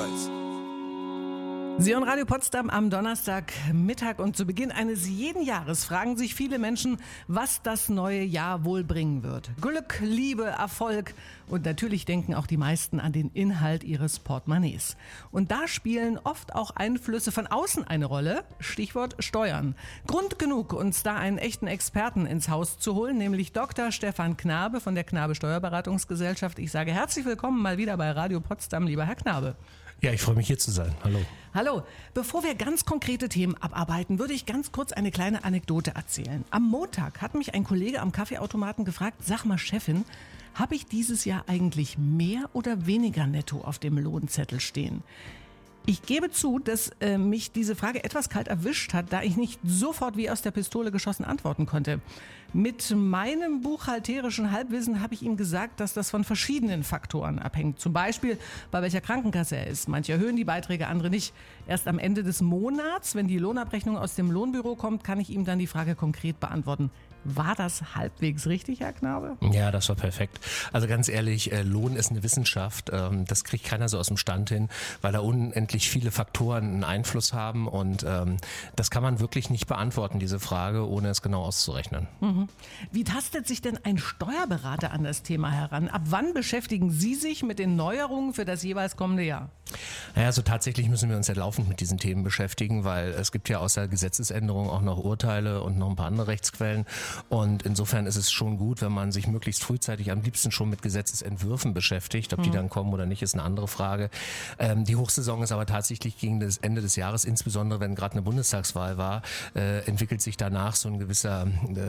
Rheinland-Pfalz. Sie hören Radio Potsdam am Donnerstagmittag und zu Beginn eines jeden Jahres fragen sich viele Menschen, was das neue Jahr wohl bringen wird. Glück, Liebe, Erfolg und natürlich denken auch die meisten an den Inhalt ihres Portemonnaies. Und da spielen oft auch Einflüsse von außen eine Rolle, Stichwort Steuern. Grund genug, uns da einen echten Experten ins Haus zu holen, nämlich Dr. Stefan Knabe von der Knabe Steuerberatungsgesellschaft. Ich sage herzlich willkommen mal wieder bei Radio Potsdam, lieber Herr Knabe. Ja, ich freue mich hier zu sein. Hallo. Hallo. Bevor wir ganz konkrete Themen abarbeiten, würde ich ganz kurz eine kleine Anekdote erzählen. Am Montag hat mich ein Kollege am Kaffeeautomaten gefragt, sag mal Chefin, habe ich dieses Jahr eigentlich mehr oder weniger netto auf dem Lohnzettel stehen? Ich gebe zu, dass mich diese Frage etwas kalt erwischt hat, da ich nicht sofort wie aus der Pistole geschossen antworten konnte. Mit meinem buchhalterischen Halbwissen habe ich ihm gesagt, dass das von verschiedenen Faktoren abhängt. Zum Beispiel, bei welcher Krankenkasse er ist. Manche erhöhen die Beiträge, andere nicht. Erst am Ende des Monats, wenn die Lohnabrechnung aus dem Lohnbüro kommt, kann ich ihm dann die Frage konkret beantworten. War das halbwegs richtig, Herr Knabe? Ja, das war perfekt. Also ganz ehrlich, Lohn ist eine Wissenschaft. Das kriegt keiner so aus dem Stand hin, weil da unendlich viele Faktoren einen Einfluss haben. Und das kann man wirklich nicht beantworten, diese Frage, ohne es genau auszurechnen. Mhm. Wie tastet sich denn ein Steuerberater an das Thema heran? Ab wann beschäftigen Sie sich mit den Neuerungen für das jeweils kommende Jahr? Naja, also tatsächlich müssen wir uns ja laufend mit diesen Themen beschäftigen, weil es gibt ja außer Gesetzesänderungen auch noch Urteile und noch ein paar andere Rechtsquellen. Und insofern ist es schon gut, wenn man sich möglichst frühzeitig am liebsten schon mit Gesetzesentwürfen beschäftigt. Ob die dann kommen oder nicht, ist eine andere Frage. Die Hochsaison ist aber tatsächlich gegen das Ende des Jahres, insbesondere wenn gerade eine Bundestagswahl war, entwickelt sich danach so ein gewisser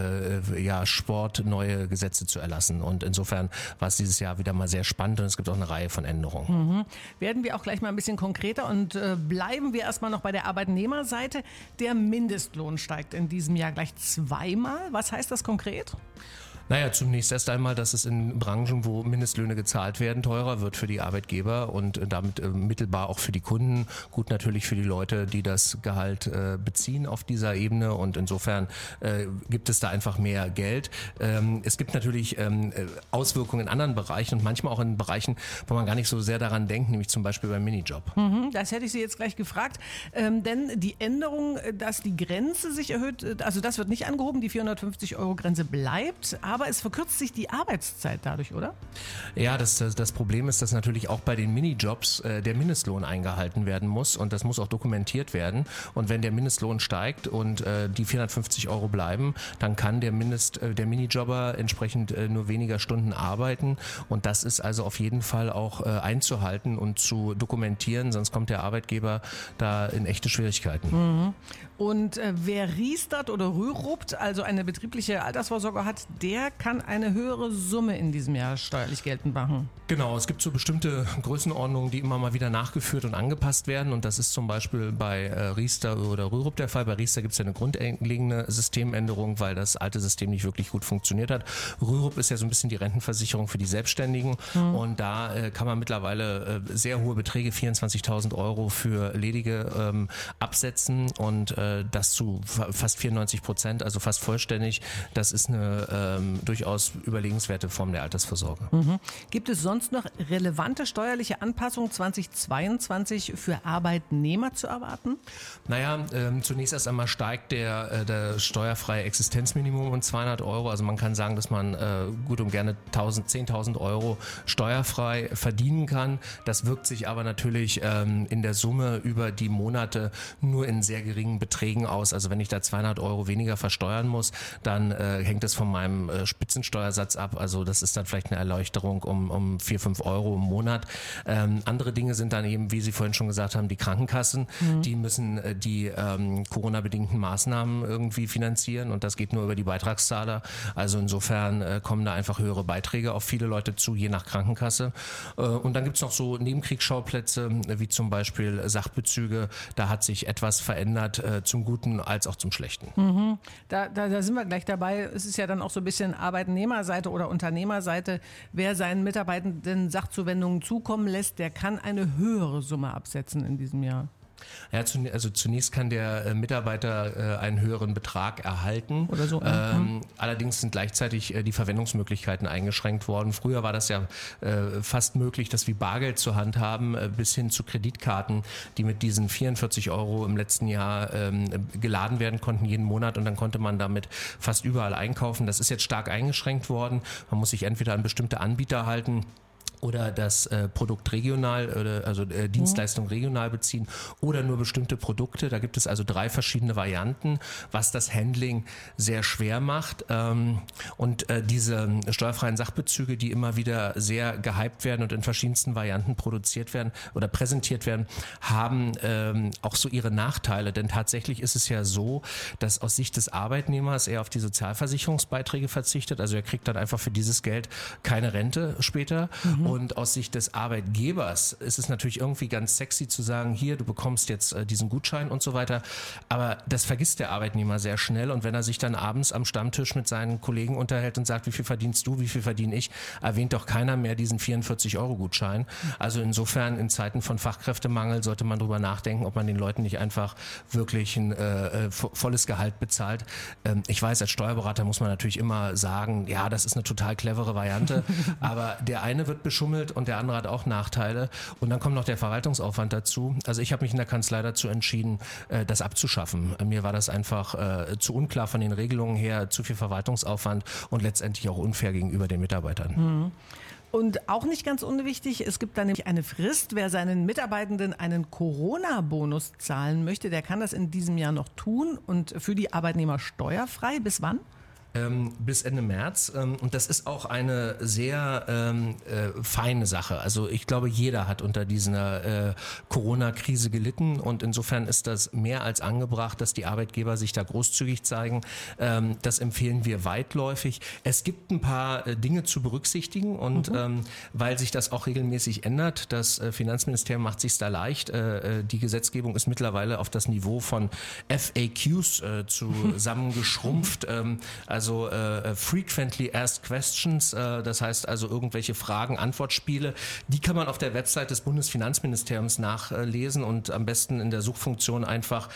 Sport, neue Gesetze zu erlassen. Und insofern war es dieses Jahr wieder mal sehr spannend und es gibt auch eine Reihe von Änderungen. Mhm. Werden wir auch gleich mal ein bisschen konkreter und bleiben wir erstmal noch bei der Arbeitnehmerseite. Der Mindestlohn steigt in diesem Jahr gleich zweimal. Was heißt das konkret? Naja, zunächst erst einmal, dass es in Branchen, wo Mindestlöhne gezahlt werden, teurer wird für die Arbeitgeber und damit mittelbar auch für die Kunden. Gut natürlich für die Leute, die das Gehalt beziehen auf dieser Ebene und insofern gibt es da einfach mehr Geld. Es gibt natürlich Auswirkungen in anderen Bereichen und manchmal auch in Bereichen, wo man gar nicht so sehr daran denkt, nämlich zum Beispiel beim Minijob. Das hätte ich Sie jetzt gleich gefragt, denn die Änderung, dass die Grenze sich erhöht, also das wird nicht angehoben, die 450-Euro-Grenze bleibt, aber es verkürzt sich die Arbeitszeit dadurch, oder? Ja, das Problem ist, dass natürlich auch bei den Minijobs der Mindestlohn eingehalten werden muss und das muss auch dokumentiert werden. Und wenn der Mindestlohn steigt und die 450 Euro bleiben, dann kann der Minijobber entsprechend nur weniger Stunden arbeiten und das ist also auf jeden Fall auch einzuhalten und zu dokumentieren, sonst kommt der Arbeitgeber da in echte Schwierigkeiten. Mhm. Und wer riestert oder rürupt, also eine betriebliche Altersvorsorge hat, der kann eine höhere Summe in diesem Jahr steuerlich geltend machen. Genau, es gibt so bestimmte Größenordnungen, die immer mal wieder nachgeführt und angepasst werden und das ist zum Beispiel bei Riester oder Rürup der Fall. Bei Riester gibt es ja eine grundlegende Systemänderung, weil das alte System nicht wirklich gut funktioniert hat. Rürup ist ja so ein bisschen die Rentenversicherung für die Selbstständigen und da kann man mittlerweile sehr hohe Beträge, 24.000 Euro für Ledige absetzen und das zu fast 94%, also fast vollständig. Das ist eine durchaus überlegenswerte Form der Altersvorsorge. Mhm. Gibt es sonst noch relevante steuerliche Anpassungen 2022 für Arbeitnehmer zu erwarten? Naja, zunächst erst einmal steigt der steuerfreie Existenzminimum um 200 Euro. Also man kann sagen, dass man gut und gerne 10.000 Euro steuerfrei verdienen kann. Das wirkt sich aber natürlich in der Summe über die Monate nur in sehr geringen Beträgen aus. Also wenn ich da 200 Euro weniger versteuern muss, dann hängt es von meinem Spitzensteuersatz ab. Also das ist dann vielleicht eine Erleichterung um 4-5 Euro im Monat. Andere Dinge sind dann eben, wie Sie vorhin schon gesagt haben, die Krankenkassen. Die müssen die Corona-bedingten Maßnahmen irgendwie finanzieren und das geht nur über die Beitragszahler. Also insofern kommen da einfach höhere Beiträge auf viele Leute zu, je nach Krankenkasse. Und dann gibt es noch so Nebenkriegsschauplätze, wie zum Beispiel Sachbezüge. Da hat sich etwas verändert, zum Guten als auch zum Schlechten. Mhm. Da sind wir gleich dabei. Es ist ja dann auch so ein bisschen Arbeitnehmerseite oder Unternehmerseite. Wer seinen Mitarbeitenden Sachzuwendungen zukommen lässt, der kann eine höhere Summe absetzen in diesem Jahr. Ja, also zunächst kann der Mitarbeiter einen höheren Betrag erhalten. Oder so. Allerdings sind gleichzeitig die Verwendungsmöglichkeiten eingeschränkt worden. Früher war das ja fast möglich, das wie Bargeld zur Hand haben, bis hin zu Kreditkarten, die mit diesen 44 € im letzten Jahr geladen werden konnten jeden Monat, und dann konnte man damit fast überall einkaufen. Das ist jetzt stark eingeschränkt worden. Man muss sich entweder an bestimmte Anbieter halten oder das Produkt regional, also Dienstleistung regional beziehen oder nur bestimmte Produkte. Da gibt es also 3 verschiedene Varianten, was das Handling sehr schwer macht. Und diese steuerfreien Sachbezüge, die immer wieder sehr gehypt werden und in verschiedensten Varianten produziert werden oder präsentiert werden, haben auch so ihre Nachteile. Denn tatsächlich ist es ja so, dass aus Sicht des Arbeitnehmers er auf die Sozialversicherungsbeiträge verzichtet. Also er kriegt dann einfach für dieses Geld keine Rente später. Und aus Sicht des Arbeitgebers ist es natürlich irgendwie ganz sexy zu sagen, hier, du bekommst jetzt diesen Gutschein und so weiter. Aber das vergisst der Arbeitnehmer sehr schnell. Und wenn er sich dann abends am Stammtisch mit seinen Kollegen unterhält und sagt, wie viel verdienst du, wie viel verdiene ich, erwähnt doch keiner mehr diesen 44-€-Gutschein. Also insofern in Zeiten von Fachkräftemangel sollte man darüber nachdenken, ob man den Leuten nicht einfach wirklich ein volles Gehalt bezahlt. Ich weiß, als Steuerberater muss man natürlich immer sagen, ja, das ist eine total clevere Variante, aber der eine wird beschummelt und der andere hat auch Nachteile. Und dann kommt noch der Verwaltungsaufwand dazu. Also ich habe mich in der Kanzlei dazu entschieden, das abzuschaffen. Mir war das einfach zu unklar von den Regelungen her, zu viel Verwaltungsaufwand und letztendlich auch unfair gegenüber den Mitarbeitern. Und auch nicht ganz unwichtig, es gibt da nämlich eine Frist. Wer seinen Mitarbeitenden einen Corona-Bonus zahlen möchte, der kann das in diesem Jahr noch tun und für die Arbeitnehmer steuerfrei. Bis wann? Bis Ende März. Und das ist auch eine sehr feine Sache. Also ich glaube, jeder hat unter dieser Corona-Krise gelitten und insofern ist das mehr als angebracht, dass die Arbeitgeber sich da großzügig zeigen. Das empfehlen wir weitläufig. Es gibt ein paar Dinge zu berücksichtigen und weil sich das auch regelmäßig ändert, das Finanzministerium macht sich da leicht. Die Gesetzgebung ist mittlerweile auf das Niveau von FAQs zusammengeschrumpft. Also Frequently Asked Questions, das heißt also irgendwelche Fragen, Antwortspiele, die kann man auf der Website des Bundesfinanzministeriums nachlesen und am besten in der Suchfunktion einfach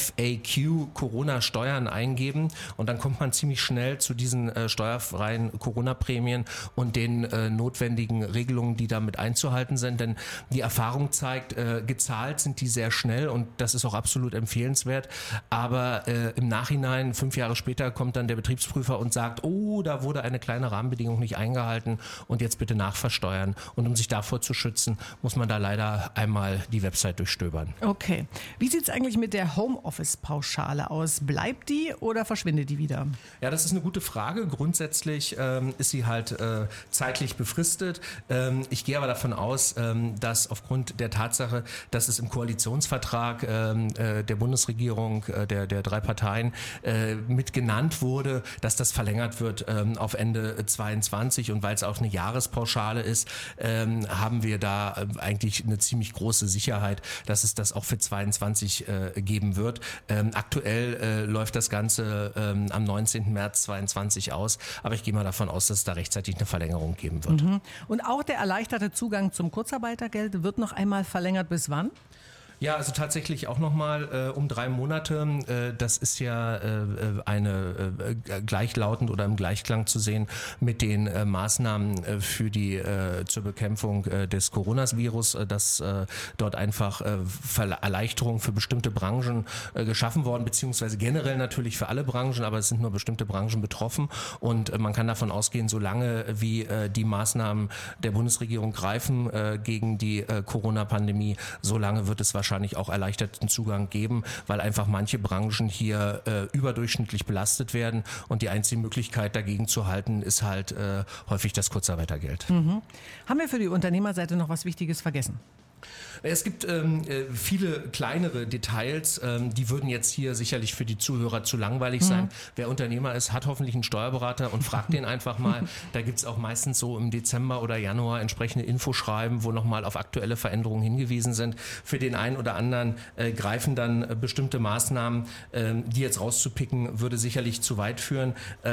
FAQ Corona-Steuern eingeben und dann kommt man ziemlich schnell zu diesen steuerfreien Corona-Prämien und den notwendigen Regelungen, die damit einzuhalten sind, denn die Erfahrung zeigt, gezahlt sind die sehr schnell und das ist auch absolut empfehlenswert, aber im Nachhinein, 5 Jahre später, kommt dann der Betriebsprüfer und sagt, oh, da wurde eine kleine Rahmenbedingung nicht eingehalten und jetzt bitte nachversteuern. Und um sich davor zu schützen, muss man da leider einmal die Website durchstöbern. Okay. Wie sieht es eigentlich mit der Homeoffice-Pauschale aus? Bleibt die oder verschwindet die wieder? Ja, das ist eine gute Frage. Grundsätzlich ist sie halt zeitlich befristet. Ich gehe aber davon aus, dass aufgrund der Tatsache, dass es im Koalitionsvertrag der Bundesregierung, der 3 Parteien mit genannt wurde, dass das verlängert wird auf Ende 22 und weil es auch eine Jahrespauschale ist, haben wir da eigentlich eine ziemlich große Sicherheit, dass es das auch für 22 geben wird. Aktuell läuft das Ganze am 19. März 22 aus, aber ich gehe mal davon aus, dass es da rechtzeitig eine Verlängerung geben wird. Und auch der erleichterte Zugang zum Kurzarbeitergeld wird noch einmal verlängert. Bis wann? Ja, also tatsächlich auch nochmal um 3 Monate. Das ist ja eine gleichlautend oder im Gleichklang zu sehen mit den Maßnahmen für die zur Bekämpfung des Coronavirus, dass dort einfach Erleichterungen für bestimmte Branchen geschaffen worden, beziehungsweise generell natürlich für alle Branchen, aber es sind nur bestimmte Branchen betroffen und man kann davon ausgehen, solange wie die Maßnahmen der Bundesregierung greifen gegen die Corona-Pandemie, solange wird es wahrscheinlich auch erleichterten Zugang geben, weil einfach manche Branchen hier überdurchschnittlich belastet werden und die einzige Möglichkeit dagegen zu halten ist halt häufig das Kurzarbeitergeld. Haben wir für die Unternehmerseite noch was Wichtiges vergessen? Es gibt viele kleinere Details, die würden jetzt hier sicherlich für die Zuhörer zu langweilig sein. Wer Unternehmer ist, hat hoffentlich einen Steuerberater und fragt den einfach mal. Da gibt es auch meistens so im Dezember oder Januar entsprechende Infoschreiben, wo nochmal auf aktuelle Veränderungen hingewiesen sind. Für den einen oder anderen greifen dann bestimmte Maßnahmen, die jetzt rauszupicken, würde sicherlich zu weit führen.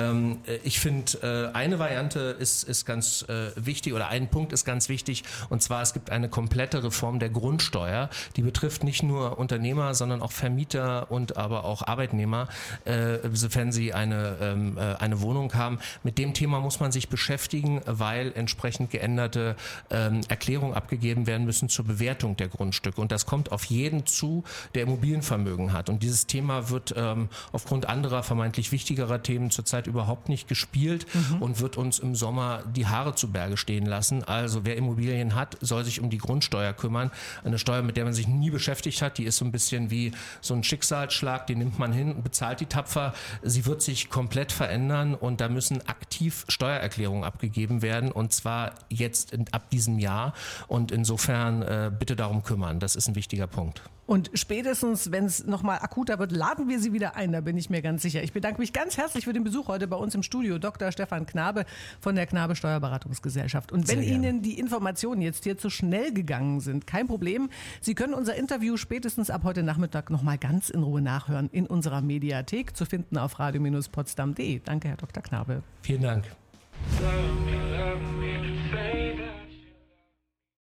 Ich finde, eine Variante ist ganz wichtig oder ein Punkt ist ganz wichtig und zwar es gibt eine komplette Reform der Grundsteuer. Die betrifft nicht nur Unternehmer, sondern auch Vermieter und aber auch Arbeitnehmer, sofern sie eine Wohnung haben. Mit dem Thema muss man sich beschäftigen, weil entsprechend geänderte Erklärungen abgegeben werden müssen zur Bewertung der Grundstücke. Und das kommt auf jeden zu, der Immobilienvermögen hat. Und dieses Thema wird aufgrund anderer vermeintlich wichtigerer Themen zurzeit überhaupt nicht gespielt und wird uns im Sommer die Haare zu Berge stehen lassen. Also wer Immobilien hat, soll sich um die Grundsteuer kümmern. Eine Steuer, mit der man sich nie beschäftigt hat, die ist so ein bisschen wie so ein Schicksalsschlag, den nimmt man hin und bezahlt die tapfer. Sie wird sich komplett verändern und da müssen aktiv Steuererklärungen abgegeben werden und zwar jetzt ab diesem Jahr und insofern bitte darum kümmern. Das ist ein wichtiger Punkt. Und spätestens, wenn es nochmal akuter wird, laden wir Sie wieder ein, da bin ich mir ganz sicher. Ich bedanke mich ganz herzlich für den Besuch heute bei uns im Studio, Dr. Stefan Knabe von der Knabe Steuerberatungsgesellschaft. Und wenn Ihnen die Informationen jetzt hier zu schnell gegangen sind, kein Problem. Sie können unser Interview spätestens ab heute Nachmittag nochmal ganz in Ruhe nachhören in unserer Mediathek, zu finden auf radio-potsdam.de. Danke, Herr Dr. Knabe. Vielen Dank.